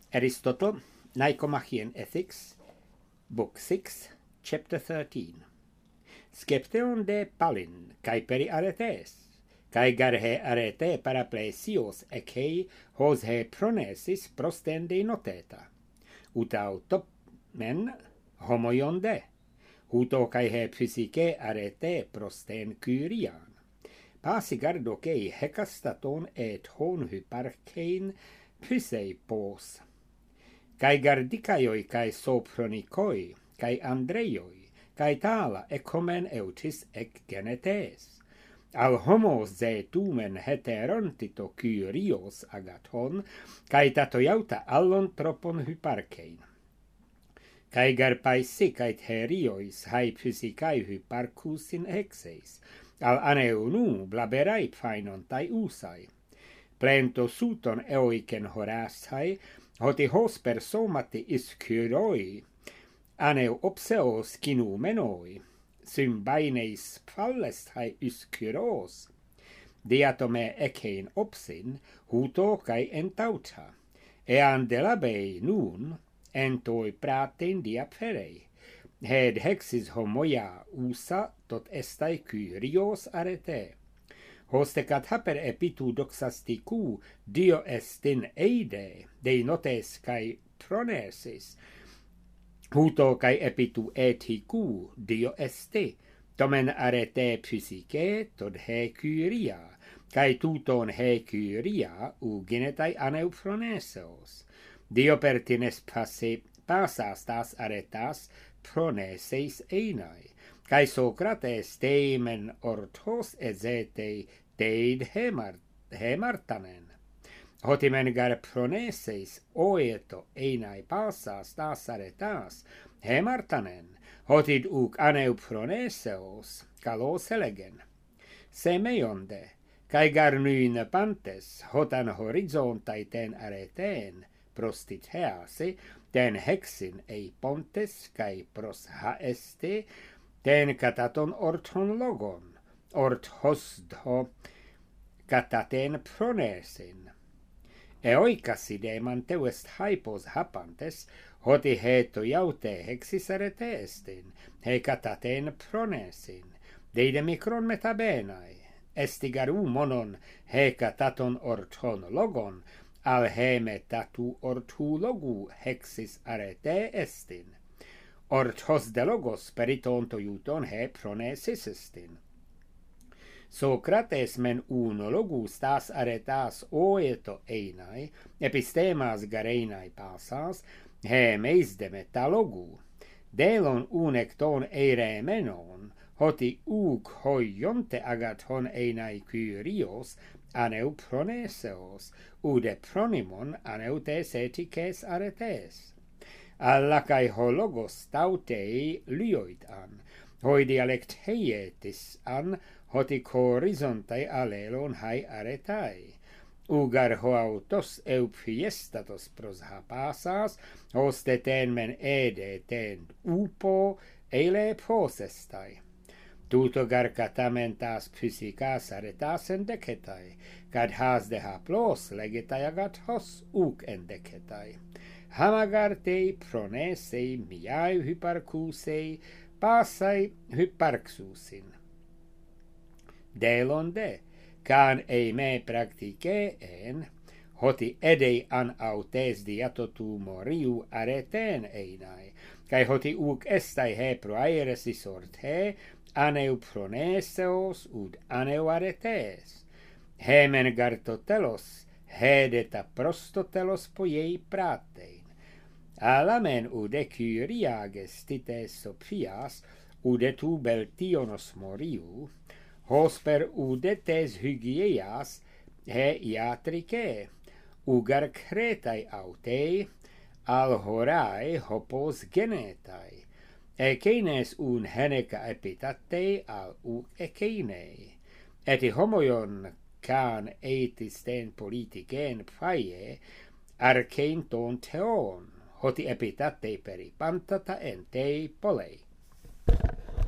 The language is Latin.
Aristotle, Nicomachean Ethics, Book 6, Chapter 13. Skepteon de Palin, cae peri aretes, cae garhe arete paraplesios ecei hos he pronesis prostende noteta, ut automen homoion de, uto cae he physice arete prosten kyrian. Pasigardo kei hekastaton et hon hyparchein pysei pos. Cae gardicaioi cae sopronikoi, cae andreioi, cae tala ecomen eutis ec genetes. Al homos ze tumen heterontito kyrios agaton, cae tatoiauta allon tropon hyparchein. Cae garpaisi cae heriois hae physicae hyparcusin hexeis, al aneunu blaberai phainontai usai. Plento suton eoicen horasai, hoti hos persomati iscyroi, aneu opseos kinumenoi, symbaineis phallestai iskyros, diatome ecein opsin, huto cae entauta, ean delabei nun, entoi praten diapferei, hed hexis homoia usa tot estai kyrios arete. Hostecat haper epitu doxasticu dio estin eide, dei notes cae pronesis, huto cae epitu eticu dio esti, tomen arete physice tod he kyria, cae tuton he kyria uginetai aneu pronesos. Dio pertines pasas tas aretas proneseis einai, cae Socrates teimen orthos ezete deid hemartanen. Hotimen gar proneseis oeto einai pasas tas aretas hemartanen, hotid uc aneu proneseos calos elegen. Semeionde, cae gar nuin pantes, hotan horizontai ten areten, prostit heasi, ten hexin ei pontes, cae pros haeste, ten kataton orthon logon, ort hosdo kataten pronesin. Eoikasi demante vest haipos hapantes, hoti heto jaute hexis arete estin, he kataten pronesin, deide micron metabenai, estigaru monon he kataton orthon logon, al he metatu orthu logu hexis arete estin. Orthos de logos peritonto iuton he pronesis estin. Socrates men uno logus tas aretas oeto einai, epistemas gareinai pasas, he meisde metalogu. Delon unec ton eire menon, hoti ug hoionte agathon einai kyrios, aneu proneseos, ude pronimon aneu tes etices aretes. Alla cae hologos tautei lioit an, hoi dialect heietis an, hoti horizontai alelon hai aretai. Ugar hoautos eupiestatos pros hapasas, hoste ten men ede ten upo eile posestai. Tuto gar catamentas physicas aretas endecetai, cad has de haplos legetai agat hos uc endecetai. Hamagarte pronesei miai hyparcusei, passai hyparxusin. Delonde, can ei me practice en, hoti edei an autes diatotu moriu areten einai, cae hoti uc estai he proaeres isort he, aneu proneseos ud aneu aretes. Hemen gartotelos, hedeta prostotelos poiei pratein. Alamen ude kyriages tites Sophias, ude tu beltionos moriu, hosper ude tes hygieias he iatrice, ugar cretai autei, al horae hopos genetai, eceines un heneca epitatei al uc ecenei, eti homoion can etis ten politicen phaie, arcein ton theon, hoti epitate peri pantata entei polei.